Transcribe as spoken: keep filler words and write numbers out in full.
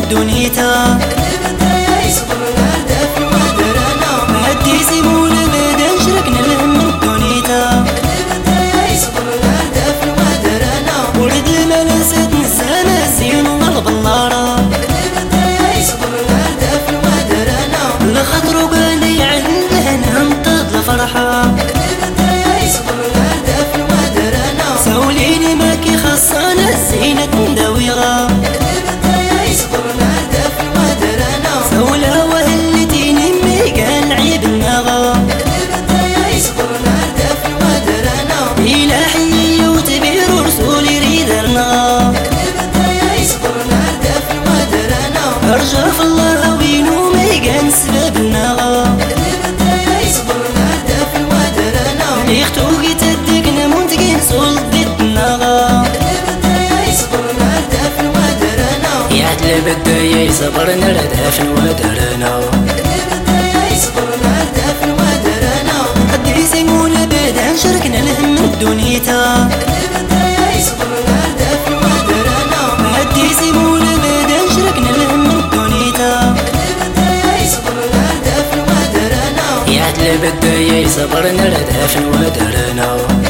دنيتا يصبرنا داف ودرنا هدي سيمونا بدا شركنا الهم دنيتا يصبرنا داف ودرنا ولد ما نسيت نسانا الزين والبلارة يصبرنا داف ودرنا لخاطرو قال لي عنده ننطد الفرحة يصبرنا داف ودرنا سوليني ما كي خصانا الزينة نداويغا يصبرنا داف ودرنا سولا وهلتيني مي قال عيب النغا يصبرنا داف ودرنا إلى حي وتبير ورسول يريد النغا يصبرنا داف ودرنا أرجع في الله وينو مي قال سبب النغا يصبرنا داف ودرنا ليختو قيتدك نمونت قنسول ضد النغا يصبرنا داف ودرنا يعدل بداية صبرنا رداف ودرنا يصبرنا داف ودرنا هدي سيمونا بدا شركنا الهم دنيتا يصبرنا داف ودرنا هدي سيمونا بدا شركنا الهم دنيتا يصبرنا داف ودرنا يعدل بداية صبرنا رداف ودرنا